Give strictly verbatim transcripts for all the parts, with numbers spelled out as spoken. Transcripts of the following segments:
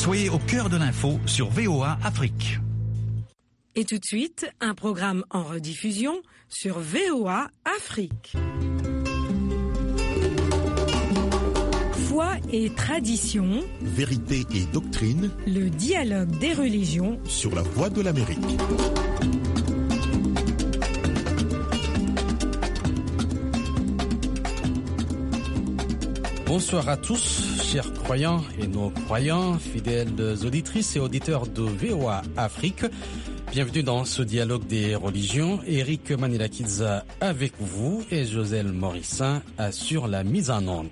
Soyez au cœur de l'info sur V O A Afrique. Et tout de suite, un programme en rediffusion sur V O A Afrique. Foi et tradition, vérité et doctrine, le dialogue des religions sur la Voix de l'Amérique. Bonsoir à tous, chers croyants et non-croyants, fidèles auditrices et auditeurs de V O A Afrique. Bienvenue dans ce dialogue des religions. Eric Manilakidza avec vous et Joselle Morissin assure la mise en onde.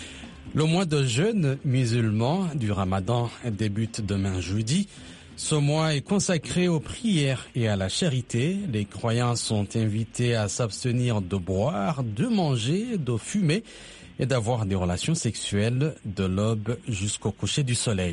Le mois de jeûne musulman du Ramadan débute demain jeudi. Ce mois est consacré aux prières et à la charité. Les croyants sont invités à s'abstenir de boire, de manger, de fumer et d'avoir des relations sexuelles de l'aube jusqu'au coucher du soleil.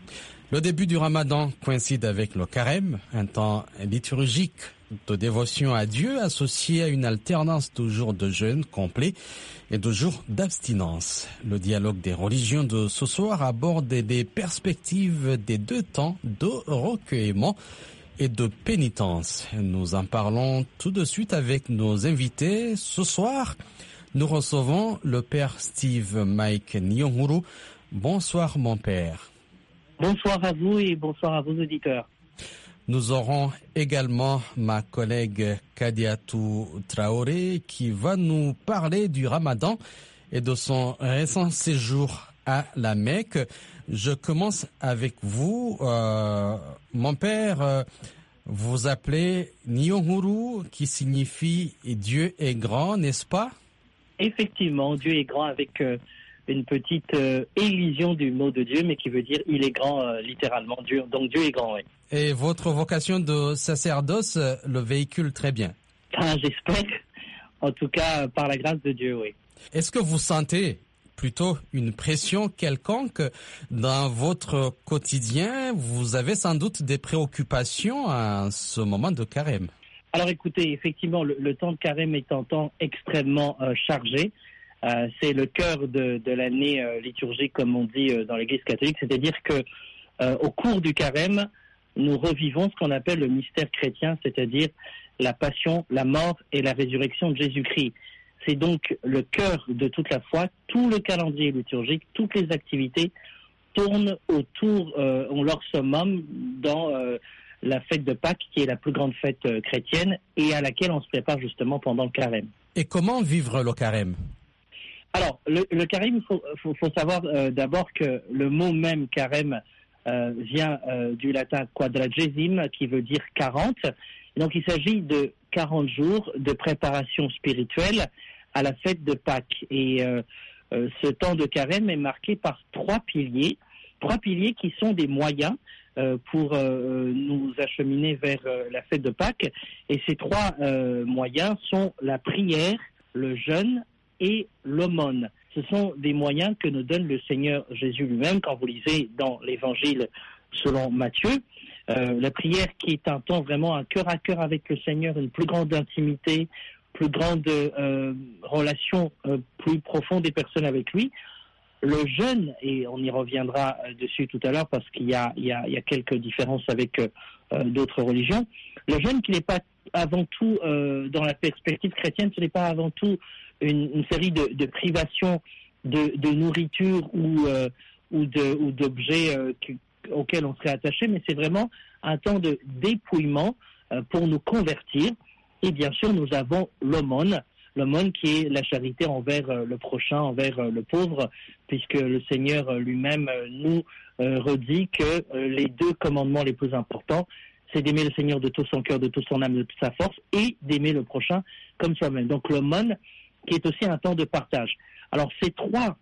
Le début du Ramadan coïncide avec le carême, un temps liturgique de dévotion à Dieu associé à une alternance de jours de jeûne complet et de jours d'abstinence. Le dialogue des religions de ce soir aborde des perspectives des deux temps de recueillement et de pénitence. Nous en parlons tout de suite avec nos invités. Ce soir, nous recevons le père Steve Mike Nyonguru. Bonsoir mon père. Bonsoir à vous et bonsoir à vos auditeurs. Nous aurons également ma collègue Kadiatou Traoré qui va nous parler du Ramadan et de son récent séjour à la Mecque. Je commence avec vous. Euh, mon père, euh, vous appelez Nyonguru qui signifie Dieu est grand, n'est-ce pas? Effectivement, Dieu est grand avec euh, une petite euh, élision du mot de Dieu, mais qui veut dire il est grand euh, littéralement. Dieu, donc Dieu est grand, oui. Et votre vocation de sacerdoce le véhicule très bien. Ah, j'espère, en tout cas par la grâce de Dieu, oui. Est-ce que vous sentez plutôt une pression quelconque dans votre quotidien? Vous avez sans doute des préoccupations à ce moment de carême. Alors écoutez, effectivement, le, le temps de carême est un temps extrêmement euh, chargé. Euh, c'est le cœur de, de l'année euh, liturgique, comme on dit euh, dans l'Église catholique, c'est-à-dire que euh, au cours du carême, nous revivons ce qu'on appelle le mystère chrétien, c'est-à-dire la passion, la mort et la résurrection de Jésus-Christ. C'est donc le cœur de toute la foi. Tout le calendrier liturgique, toutes les activités tournent autour, euh, ont leur summum dans euh, la fête de Pâques, qui est la plus grande fête euh, chrétienne et à laquelle on se prépare justement pendant le carême. Et comment vivre le carême ? Alors, le, le carême, il faut, faut, faut savoir euh, d'abord que le mot même carême euh, vient euh, du latin quadragesime, qui veut dire quarante. Et donc, il s'agit de quarante jours de préparation spirituelle à la fête de Pâques. Et euh, euh, ce temps de carême est marqué par trois piliers, trois piliers qui sont des moyens euh, pour euh, nous acheminer vers euh, la fête de Pâques. Et ces trois euh, moyens sont la prière, le jeûne et l'aumône. Ce sont des moyens que nous donne le Seigneur Jésus lui-même quand vous lisez dans l'Évangile selon Matthieu. Euh, la prière qui est un temps vraiment un cœur à cœur avec le Seigneur, une plus grande intimité, plus grande euh, relation euh, plus profonde des personnes avec lui. Le jeûne, et on y reviendra dessus tout à l'heure parce qu'il y a, il y a, il y a quelques différences avec euh, d'autres religions. Le jeûne qui n'est pas avant tout, euh, dans la perspective chrétienne, ce n'est pas avant tout une, une série de, de privations de, de nourriture ou, euh, ou, de, ou d'objets euh, qui, auxquels on serait attaché, mais c'est vraiment un temps de dépouillement euh, pour nous convertir. Et bien sûr, nous avons l'aumône, l'aumône qui est la charité envers euh, le prochain, envers euh, le pauvre, puisque le Seigneur euh, lui-même euh, nous euh, redit que euh, les deux commandements les plus importants, c'est d'aimer le Seigneur de tout son cœur, de toute son âme, de toute sa force, et d'aimer le prochain comme soi-même. Donc l'aumône, qui est aussi un temps de partage. Alors ces trois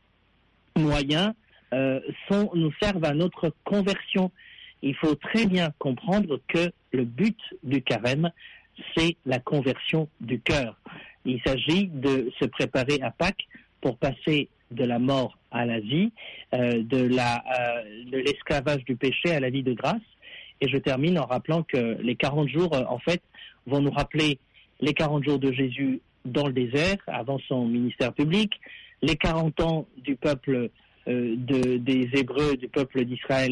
moyens euh, sont, nous servent à notre conversion. Il faut très bien comprendre que le but du carême, c'est la conversion du cœur. Il s'agit de se préparer à Pâques pour passer de la mort à la vie, euh, de, la, euh, de l'esclavage du péché à la vie de grâce. Et je termine en rappelant que les quarante jours, euh, en fait, vont nous rappeler les quarante jours de Jésus dans le désert, avant son ministère public, les quarante ans du peuple euh, de, des Hébreux, du peuple d'Israël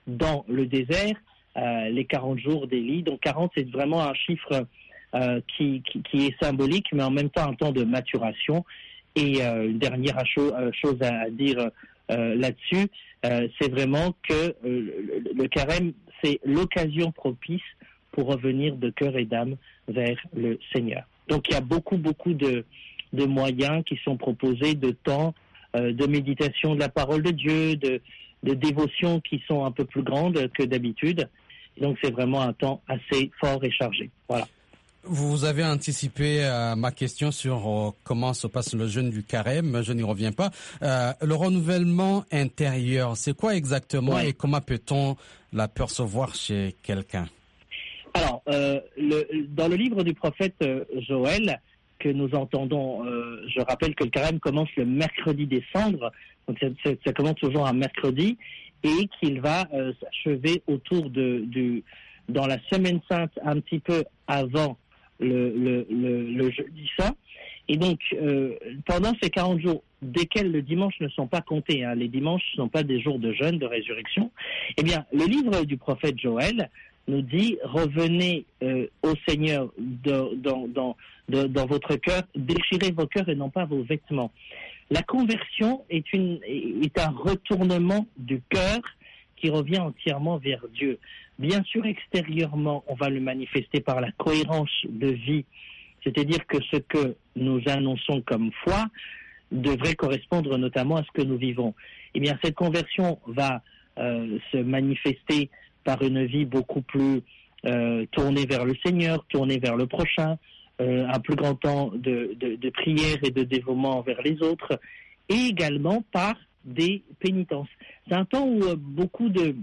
dans le désert, euh, les quarante jours d'Élie. Donc quarante, c'est vraiment un chiffre euh, qui, qui, qui est symbolique, mais en même temps un temps de maturation. Et euh, une dernière cho- euh, chose à, à dire euh, là-dessus, euh, c'est vraiment que euh, le, le carême, c'est l'occasion propice pour revenir de cœur et d'âme vers le Seigneur. Donc il y a beaucoup, beaucoup de, de moyens qui sont proposés, de temps, euh, de méditation de la parole de Dieu, de, de dévotions qui sont un peu plus grandes que d'habitude. Donc c'est vraiment un temps assez fort et chargé. Voilà. Vous avez anticipé euh, ma question sur euh, comment se passe le jeûne du carême, je n'y reviens pas. Euh, le renouvellement intérieur, c'est quoi exactement ouais. et comment peut-on l'apercevoir chez quelqu'un? Alors, euh, le, dans le livre du prophète euh, Joël, que nous entendons, euh, je rappelle que le carême commence le mercredi des cendres, donc ça, ça, ça commence toujours un mercredi, et qu'il va euh, s'achever autour de, du, dans la semaine sainte, un petit peu avant le, le, le, le jeudi saint. Et donc, euh, pendant ces quarante jours, desquels le dimanche ne sont pas comptés, hein, les dimanches ne sont pas des jours de jeûne, de résurrection, eh bien, le livre du prophète Joël nous dit, revenez euh, au Seigneur de, dans, dans, de, dans votre cœur, déchirez vos cœurs et non pas vos vêtements. La conversion est, une, est un retournement du cœur qui revient entièrement vers Dieu. Bien sûr, extérieurement, on va le manifester par la cohérence de vie, c'est-à-dire que ce que nous annonçons comme foi devrait correspondre notamment à ce que nous vivons. Eh bien, cette conversion va euh, se manifester par une vie beaucoup plus euh, tournée vers le Seigneur, tournée vers le prochain, euh, un plus grand temps de, de, de prière et de dévouement envers les autres, et également par des pénitences. C'est un temps où euh, beaucoup de,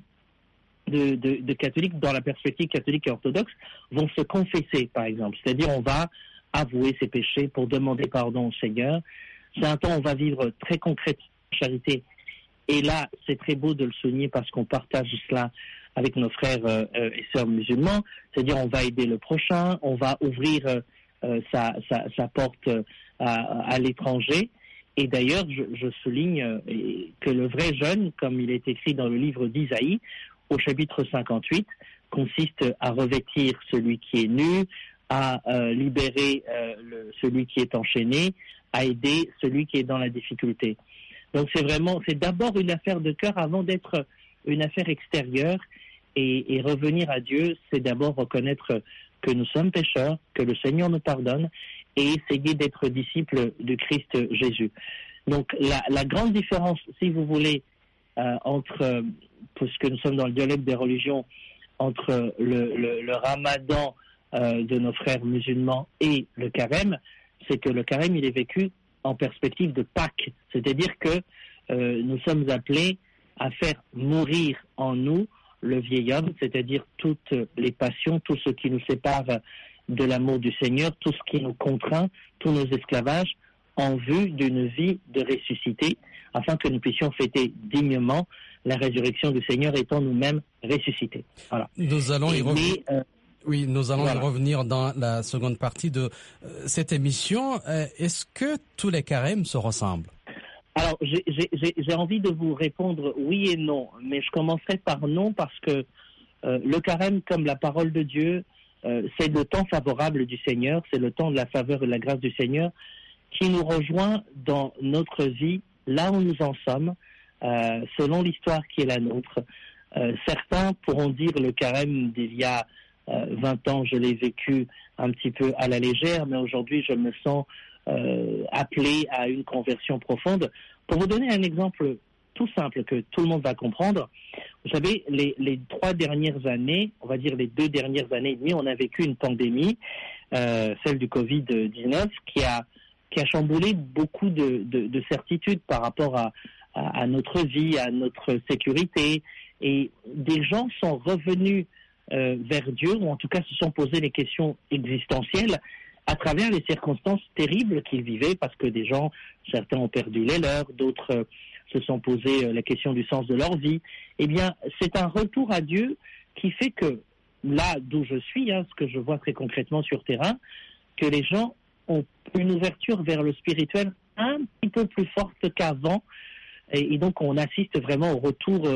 de, de, de catholiques, dans la perspective catholique et orthodoxe, vont se confesser, par exemple. C'est-à-dire, on va avouer ses péchés pour demander pardon au Seigneur. C'est un temps où on va vivre très concrètement la charité. Et là, c'est très beau de le souligner parce qu'on partage cela avec nos frères euh, et sœurs musulmans, c'est-à-dire on va aider le prochain, on va ouvrir euh, sa, sa, sa porte euh, à, à l'étranger. Et d'ailleurs, je, je souligne euh, que le vrai jeûne, comme il est écrit dans le livre d'Isaïe, au chapitre cinquante-huit, consiste à revêtir celui qui est nu, à euh, libérer euh, le, celui qui est enchaîné, à aider celui qui est dans la difficulté. Donc c'est vraiment, c'est d'abord une affaire de cœur avant d'être une affaire extérieure. Et, et revenir à Dieu, c'est d'abord reconnaître que nous sommes pécheurs, que le Seigneur nous pardonne, et essayer d'être disciples de Christ Jésus. Donc la, la grande différence, si vous voulez, euh, entre, puisque nous sommes dans le dialogue des religions, entre le, le, le ramadan euh, de nos frères musulmans et le carême, c'est que le carême, il est vécu en perspective de Pâques. C'est-à-dire que euh, nous sommes appelés à faire mourir en nous le vieil homme, c'est-à-dire toutes les passions, tout ce qui nous sépare de l'amour du Seigneur, tout ce qui nous contraint, tous nos esclavages, en vue d'une vie de ressuscité, afin que nous puissions fêter dignement la résurrection du Seigneur étant nous-mêmes ressuscités. Voilà. Nous allons y revenir. Euh, oui, nous allons voilà. y revenir dans la seconde partie de euh, cette émission. Euh, est-ce que tous les carèmes se ressemblent? Alors, j'ai, j'ai, j'ai envie de vous répondre oui et non, mais je commencerai par non parce que euh, le carême, comme la parole de Dieu, euh, c'est le temps favorable du Seigneur, c'est le temps de la faveur et de la grâce du Seigneur qui nous rejoint dans notre vie, là où nous en sommes, euh, selon l'histoire qui est la nôtre. Euh, certains pourront dire le carême d'il y a euh, vingt ans, je l'ai vécu un petit peu à la légère, mais aujourd'hui je me sens Euh, appelé à une conversion profonde. Pour vous donner un exemple tout simple que tout le monde va comprendre, vous savez, les, les trois dernières années, on va dire les deux dernières années et demie, on a vécu une pandémie, euh, celle du covid dix-neuf, qui a, qui a chamboulé beaucoup de, de, de certitudes par rapport à, à, à notre vie, à notre sécurité. Et des gens sont revenus euh, vers Dieu, ou en tout cas se sont posés les questions existentielles à travers les circonstances terribles qu'ils vivaient, parce que des gens, certains ont perdu les leurs, d'autres euh, se sont posé euh, la question du sens de leur vie. Eh bien, c'est un retour à Dieu qui fait que, là d'où je suis, hein, ce que je vois très concrètement sur terrain, que les gens ont une ouverture vers le spirituel un petit peu plus forte qu'avant, et, et donc on assiste vraiment au retour euh,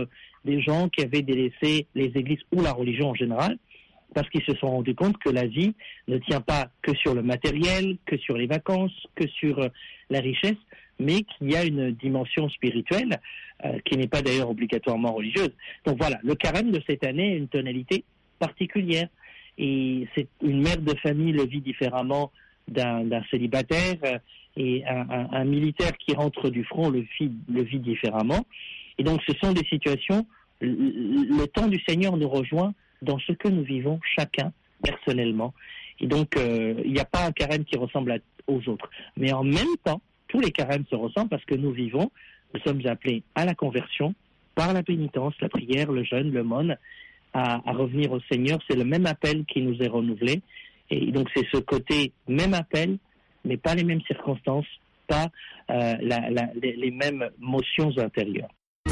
des gens qui avaient délaissé les églises ou la religion en général, parce qu'ils se sont rendus compte que la vie ne tient pas que sur le matériel, que sur les vacances, que sur euh, la richesse, mais qu'il y a une dimension spirituelle euh, qui n'est pas d'ailleurs obligatoirement religieuse. Donc voilà, le carême de cette année a une tonalité particulière. Et c'est une mère de famille le vit différemment d'un, d'un célibataire, euh, et un, un, un militaire qui rentre du front le vit, le vit différemment. Et donc ce sont des situations, le, le temps du Seigneur nous rejoint dans ce que nous vivons chacun personnellement. Et donc euh, il n'y a pas un carême qui ressemble à, aux autres. Mais en même temps, tous les carèmes se ressemblent parce que nous vivons, nous sommes appelés à la conversion par la pénitence, la prière, le jeûne, l'aumône, à, à revenir au Seigneur. C'est le même appel qui nous est renouvelé. Et donc c'est ce côté même appel, mais pas les mêmes circonstances, pas euh, la, la, les, les mêmes motions intérieures.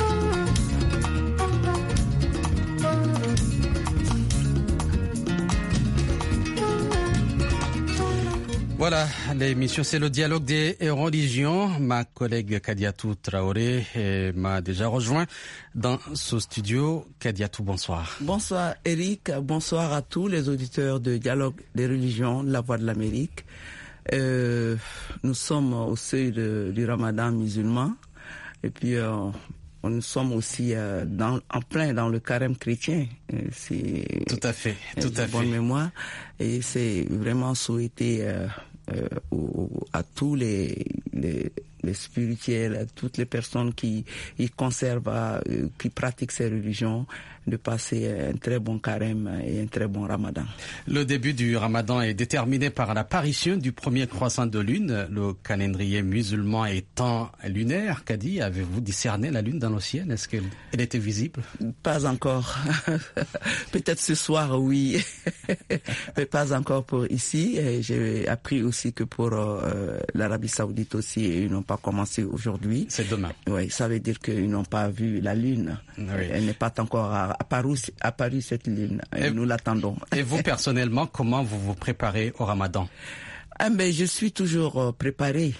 Voilà, l'émission c'est le dialogue des religions. Ma collègue Kadiatou Traoré eh, m'a déjà rejoint dans ce studio. Kadiatou, bonsoir. Bonsoir Eric, bonsoir à tous les auditeurs de Dialogue des religions, la Voix de l'Amérique. Euh, nous sommes au seuil de, du Ramadan musulman et puis euh, nous sommes aussi euh, dans, en plein dans le carême chrétien. C'est tout à fait, tout à fait. Bonne mémoire et c'est vraiment souhaité euh, euh, au, à tous les, les les spirituels, à toutes les personnes qui y conservent, euh, qui pratiquent ces religions, de passer un très bon carême et un très bon ramadan. Le début du ramadan est déterminé par l'apparition du premier croissant de lune, le calendrier musulman étant lunaire. Kadi, avez-vous discerné la lune dans le ciel? Est-ce qu'elle elle était visible? Pas encore. Peut-être ce soir, oui. Mais pas encore pour ici. Et j'ai appris aussi que pour euh, l'Arabie Saoudite aussi, ils n'ont pas commencé aujourd'hui. C'est demain. Oui, ça veut dire qu'ils n'ont pas vu la lune. Oui. Elle n'est pas encore apparue, apparue cette lune. Et, et nous l'attendons. Et vous, personnellement, comment vous vous préparez au ramadan? Ah ben, je suis toujours préparé.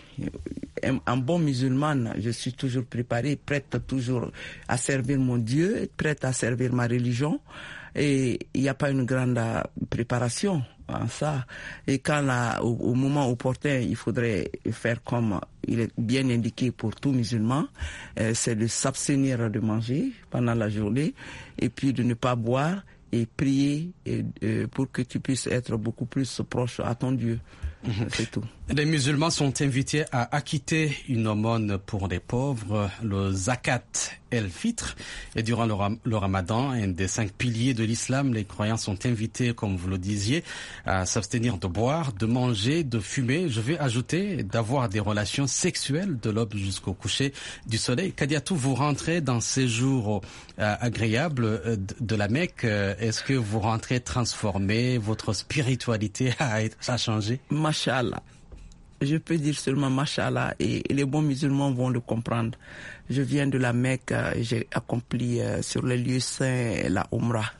Un bon musulman, je suis toujours préparé, prête toujours à servir mon Dieu, prête à servir ma religion. Et il n'y a pas une grande préparation en ça. Et quand là, au, au moment opportun, il faudrait faire comme il est bien indiqué pour tout musulman, euh, c'est de s'abstenir de manger pendant la journée et puis de ne pas boire et prier et, euh, pour que tu puisses être beaucoup plus proche à ton Dieu. C'est tout. Les musulmans sont invités à acquitter une aumône pour les pauvres, le zakat el-fitr. Et durant le, ram- le ramadan, un des cinq piliers de l'islam, les croyants sont invités, comme vous le disiez, à s'abstenir de boire, de manger, de fumer. Je vais ajouter d'avoir des relations sexuelles de l'aube jusqu'au coucher du soleil. Kadiatou, vous rentrez dans ces jours euh, agréables euh, de la Mecque. Est-ce que vous rentrez transformé? Votre spiritualité a, a changé? Mashallah. Je peux dire seulement Mashallah et les bons musulmans vont le comprendre. Je viens de la Mecque, j'ai accompli sur les lieux saints la Umrah.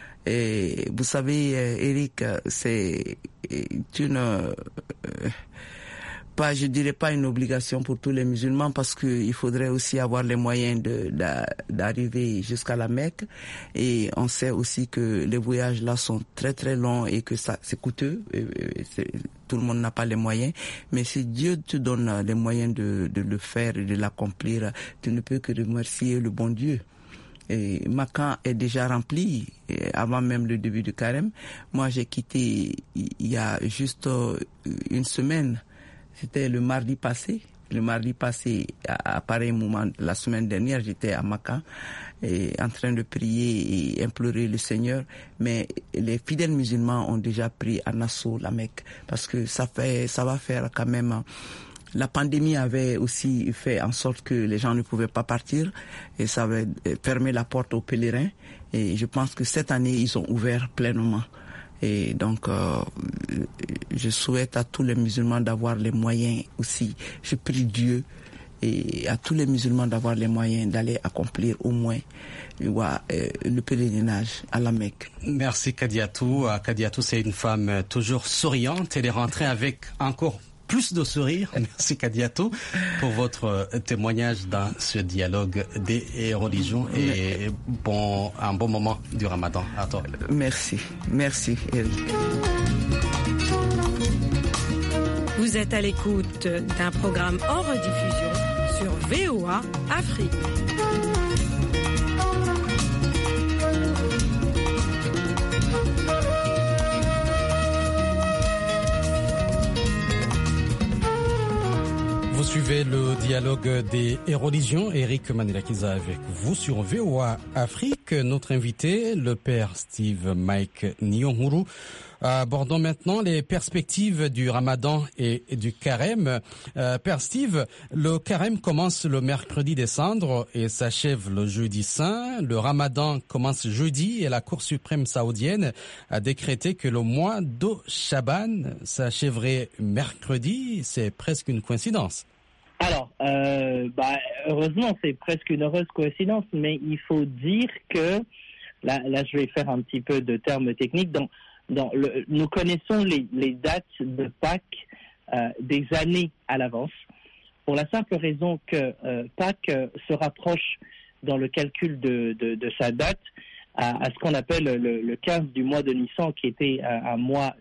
Et vous savez, Eric, c'est une... Euh, pas, je dirais pas une obligation pour tous les musulmans parce que il faudrait aussi avoir les moyens de, de d'arriver jusqu'à la Mecque et on sait aussi que les voyages là sont très très longs et que ça c'est coûteux. Et, et c'est, tout le monde n'a pas les moyens, mais si Dieu te donne les moyens de, de le faire et de l'accomplir, tu ne peux que remercier le bon Dieu. Et ma camp est déjà rempli avant même le début du carême. Moi j'ai quitté il y a juste une semaine. C'était le mardi passé. Le mardi passé, à, à pareil moment, la semaine dernière, j'étais à Maca, et en train de prier et implorer le Seigneur. Mais les fidèles musulmans ont déjà pris en assaut la Mecque, parce que ça fait, ça va faire quand même. La pandémie avait aussi fait en sorte que les gens ne pouvaient pas partir, et ça avait fermé la porte aux pèlerins. Et je pense que cette année, ils ont ouvert pleinement. Et donc, euh, je souhaite à tous les musulmans d'avoir les moyens aussi. Je prie Dieu et à tous les musulmans d'avoir les moyens d'aller accomplir au moins euh, le pèlerinage à la Mecque. Merci Kadiatou. Kadiatou, c'est une femme toujours souriante. Elle est rentrée avec encore plus de sourires. Merci Kadiatou pour votre témoignage dans ce dialogue des religions et bon, un bon moment du Ramadan. À toi. Merci, merci Eric. Vous êtes à l'écoute d'un programme en rediffusion sur V O A Afrique. Vous suivez le dialogue des religions. Eric Manirakiza avec vous sur V O A Afrique. Notre invité, le père Steve Mike Nyonguru. Abordons maintenant les perspectives du Ramadan et du Carême. Euh, Père Steve, le Carême commence le mercredi des cendres et s'achève le jeudi saint. Le Ramadan commence jeudi et la Cour suprême saoudienne a décrété que le mois de Chaban s'achèverait mercredi. C'est presque une coïncidence. Alors, euh, bah, heureusement, c'est presque une heureuse coïncidence, mais il faut dire que, là, là je vais faire un petit peu de termes techniques, donc Dans le, nous connaissons les, les dates de Pâques euh, des années à l'avance, pour la simple raison que euh, Pâques euh, se rapproche dans le calcul de, de, de sa date à, à ce qu'on appelle le, le quinze du mois de Nissan, qui était un, un mois,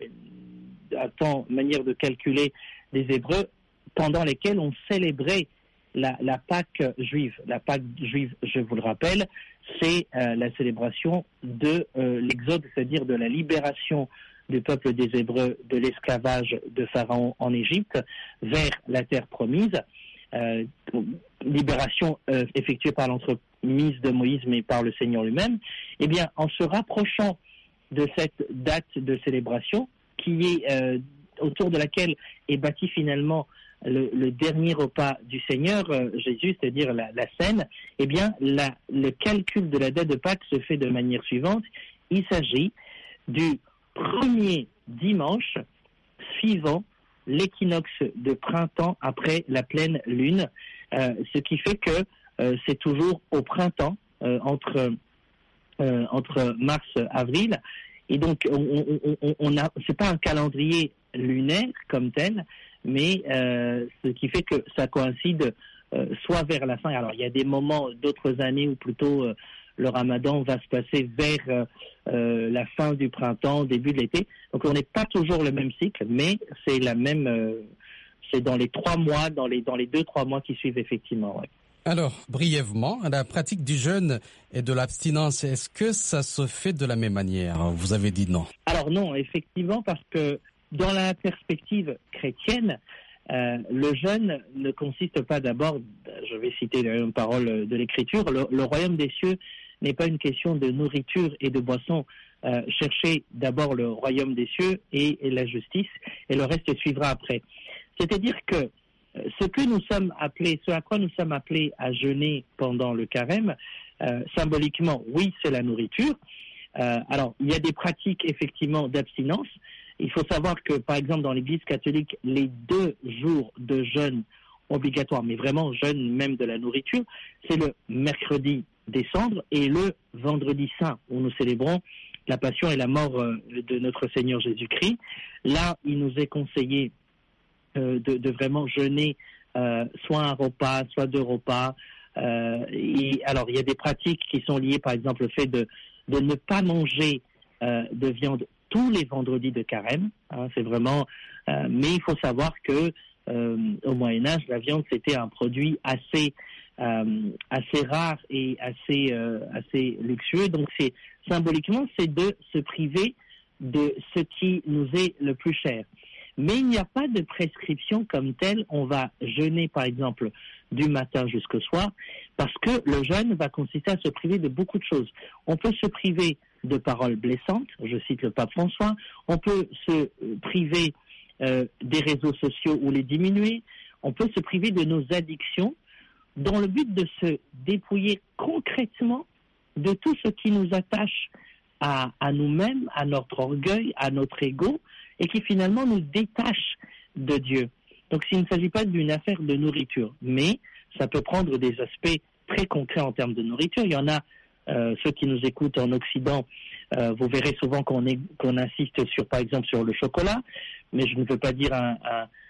un temps, manière de calculer des Hébreux, pendant lesquels on célébrait la, la Pâque juive. La Pâque juive, je vous le rappelle, c'est euh, la célébration de euh, l'Exode, c'est-à-dire de la libération du peuple des Hébreux de l'esclavage de Pharaon en Égypte vers la terre promise, euh, libération euh, effectuée par l'entremise de Moïse mais par le Seigneur lui-même. Eh bien, en se rapprochant de cette date de célébration, qui est euh, autour de laquelle est bâti finalement Le, le dernier repas du Seigneur, euh, Jésus, c'est-à-dire la, la scène, eh bien, la, le calcul de la date de Pâques se fait de manière suivante. Il s'agit du premier dimanche suivant l'équinoxe de printemps après la pleine lune, euh, ce qui fait que euh, c'est toujours au printemps, euh, entre, euh, entre mars et avril. Et donc, on, on, on, on a, c'est pas un calendrier lunaire comme tel, mais euh, ce qui fait que ça coïncide euh, soit vers la fin. Alors, il y a des moments d'autres années où plutôt euh, le Ramadan va se passer vers euh, euh, la fin du printemps, début de l'été. Donc, on n'est pas toujours le même cycle, mais c'est la même. Euh, c'est dans les trois mois, dans les dans les deux trois mois qui suivent effectivement. Ouais. Alors, brièvement, la pratique du jeûne et de l'abstinence, est-ce que ça se fait de la même manière? Vous avez dit non. Alors non, effectivement, parce que dans la perspective chrétienne, euh, le jeûne ne consiste pas d'abord, je vais citer une parole de l'Écriture, le, le royaume des cieux n'est pas une question de nourriture et de boisson. Euh, cherchez d'abord le royaume des cieux et, et la justice, et le reste suivra après. C'est-à-dire que ce que nous sommes appelés, ce à quoi nous sommes appelés à jeûner pendant le carême, euh, symboliquement, oui, c'est la nourriture. Euh, alors, il y a des pratiques effectivement d'abstinence. Il faut savoir que, par exemple, dans l'Église catholique, les deux jours de jeûne obligatoires, mais vraiment jeûne même de la nourriture, c'est le mercredi des cendres et le vendredi saint, où nous célébrons la passion et la mort euh, de notre Seigneur Jésus-Christ. Là, il nous est conseillé euh, de, de vraiment jeûner euh, soit un repas, soit deux repas. Euh, et, alors, il y a des pratiques qui sont liées, par exemple, au fait de, de ne pas manger euh, de viande tous les vendredis de carême, hein, c'est vraiment. Euh, mais il faut savoir que euh, au Moyen Âge, la viande c'était un produit assez euh, assez rare et assez euh, assez luxueux. Donc c'est symboliquement c'est de se priver de ce qui nous est le plus cher. Mais il n'y a pas de prescription comme telle. On va jeûner par exemple du matin jusqu'au soir, parce que le jeûne va consister à se priver de beaucoup de choses. On peut se priver de paroles blessantes, je cite le pape François, on peut se priver euh, des réseaux sociaux ou les diminuer, on peut se priver de nos addictions, dans le but de se dépouiller concrètement de tout ce qui nous attache à, à nous-mêmes, à notre orgueil, à notre ego, et qui finalement nous détache de Dieu. Donc il ne s'agit pas d'une affaire de nourriture, mais ça peut prendre des aspects très concrets en termes de nourriture. Il y en a Euh, ceux qui nous écoutent en Occident, euh, vous verrez souvent qu'on, est, qu'on insiste sur, par exemple, sur le chocolat, mais je ne veux pas dire un, un,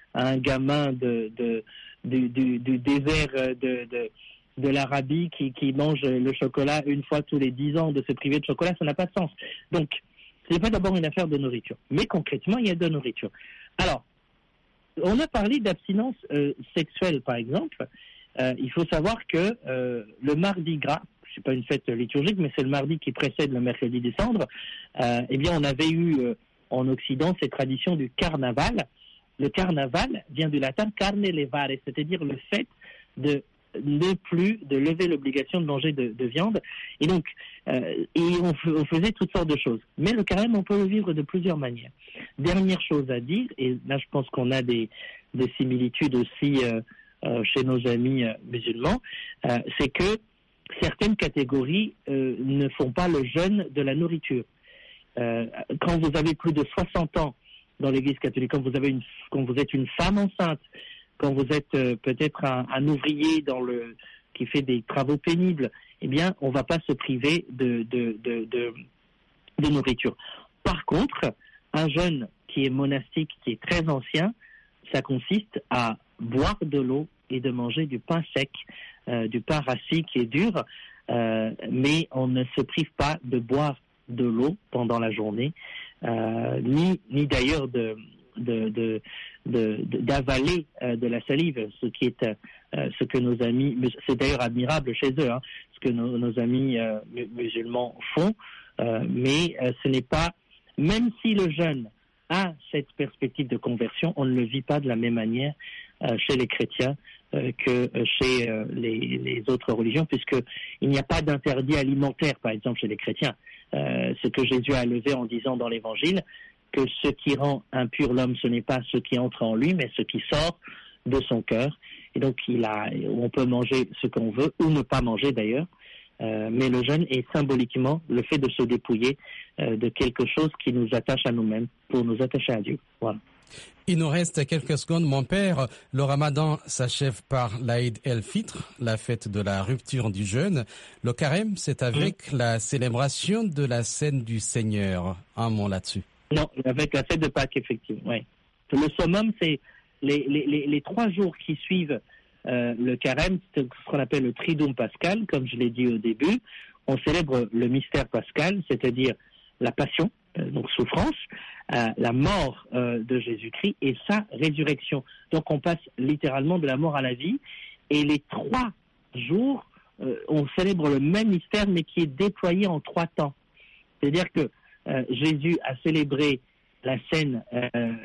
à un gamin de, de, du, du, du désert de, de, de l'Arabie qui, qui mange le chocolat une fois tous les dix ans, de se priver de chocolat, ça n'a pas de sens. Donc, ce n'est pas d'abord une affaire de nourriture, mais concrètement, il y a de nourriture. Alors, on a parlé d'abstinence euh, sexuelle, par exemple. Euh, il faut savoir que euh, le mardi gras, c'est pas une fête liturgique, mais c'est le mardi qui précède le mercredi des cendres, euh, eh bien, on avait eu euh, en Occident cette tradition du carnaval. Le carnaval vient du latin carne levare, c'est-à-dire le fait de ne plus de lever l'obligation de manger de, de viande. Et donc, euh, et on, on faisait toutes sortes de choses. Mais le carême, on peut le vivre de plusieurs manières. Dernière chose à dire, et là je pense qu'on a des, des similitudes aussi euh, euh, chez nos amis euh, musulmans, euh, c'est que certaines catégories euh, ne font pas le jeûne de la nourriture. Euh, quand vous avez plus de soixante ans dans l'Église catholique, quand vous avez une, quand vous êtes une femme enceinte, quand vous êtes euh, peut-être un, un ouvrier dans le qui fait des travaux pénibles, eh bien, on ne va pas se priver de, de, de, de, de nourriture. Par contre, un jeûne qui est monastique, qui est très ancien, ça consiste à boire de l'eau et de manger du pain sec, euh, du pain rassis qui est dur, euh, mais on ne se prive pas de boire de l'eau pendant la journée, euh, ni, ni d'ailleurs de, de, de, de, de, d'avaler euh, de la salive, ce qui est euh, ce que nos amis, c'est d'ailleurs admirable chez eux, hein, ce que nos, nos amis euh, musulmans font, euh, mais euh, ce n'est pas, même si le jeûne a cette perspective de conversion, on ne le vit pas de la même manière euh, chez les chrétiens euh, que chez euh, les, les autres religions, puisqu'il n'y a pas d'interdit alimentaire, par exemple, chez les chrétiens. Euh, ce que Jésus a levé en disant dans l'Évangile, que ce qui rend impur l'homme, ce n'est pas ce qui entre en lui, mais ce qui sort de son cœur. Et donc, il a, on peut manger ce qu'on veut, ou ne pas manger d'ailleurs, euh, mais le jeûne est symboliquement le fait de se dépouiller euh, de quelque chose qui nous attache à nous-mêmes, pour nous attacher à Dieu. Voilà. Il nous reste quelques secondes, mon père. Le ramadan s'achève par l'Aïd el-Fitr, la fête de la rupture du jeûne. Le carême, c'est avec mmh. la célébration de la scène du Seigneur. Un mot là-dessus. Non, avec la fête de Pâques, effectivement. Oui. Le summum, c'est les, les, les, les trois jours qui suivent euh, le carême, c'est ce qu'on appelle le Triduum pascal, comme je l'ai dit au début. On célèbre le mystère pascal, c'est-à-dire la passion, euh, donc souffrance, euh, la mort euh, de Jésus-Christ et sa résurrection. Donc on passe littéralement de la mort à la vie. Et les trois jours, euh, on célèbre le même mystère, mais qui est déployé en trois temps. C'est-à-dire que euh, Jésus a célébré la scène euh,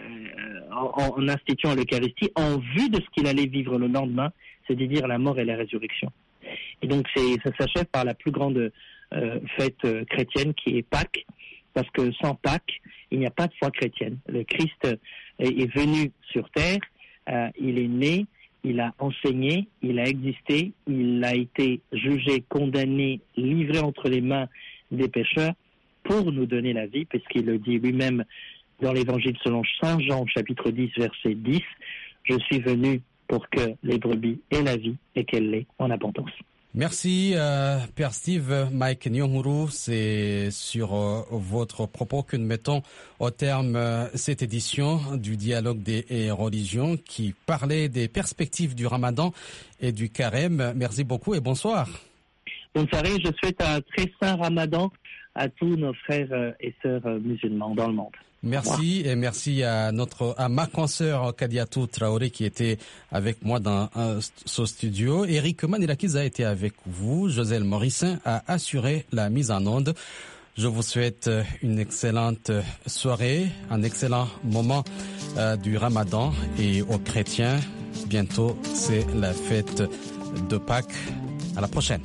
en, en instituant l'Eucharistie en vue de ce qu'il allait vivre le lendemain, c'est-à-dire la mort et la résurrection. Et donc c'est, ça s'achève par la plus grande euh, fête euh, chrétienne qui est Pâques, parce que sans Pâques, il n'y a pas de foi chrétienne. Le Christ est, est venu sur terre, euh, il est né, il a enseigné, il a existé, il a été jugé, condamné, livré entre les mains des pécheurs pour nous donner la vie, puisqu'il le dit lui-même dans l'Évangile selon Saint Jean, chapitre dix, verset dix, « Je suis venu pour que les brebis aient la vie et qu'elle l'ait en abondance. » Merci, euh, Père Steve. Mike Nyonguru, c'est sur euh, votre propos que nous mettons au terme euh, cette édition du Dialogue des religions qui parlait des perspectives du Ramadan et du Carême. Merci beaucoup et bonsoir. Bonne soirée, je souhaite un très saint Ramadan à tous nos frères et sœurs musulmans dans le monde. Merci et merci à notre à ma consoeur Kadiatou Traoré qui était avec moi dans euh, ce studio. Eric Manilakiz a été avec vous. Joselle Morissin a assuré la mise en onde. Je vous souhaite une excellente soirée, un excellent moment euh, du Ramadan et aux chrétiens. Bientôt, c'est la fête de Pâques. À la prochaine.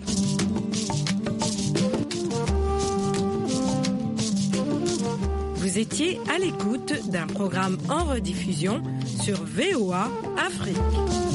Vous étiez à l'écoute d'un programme en rediffusion sur V O A Afrique.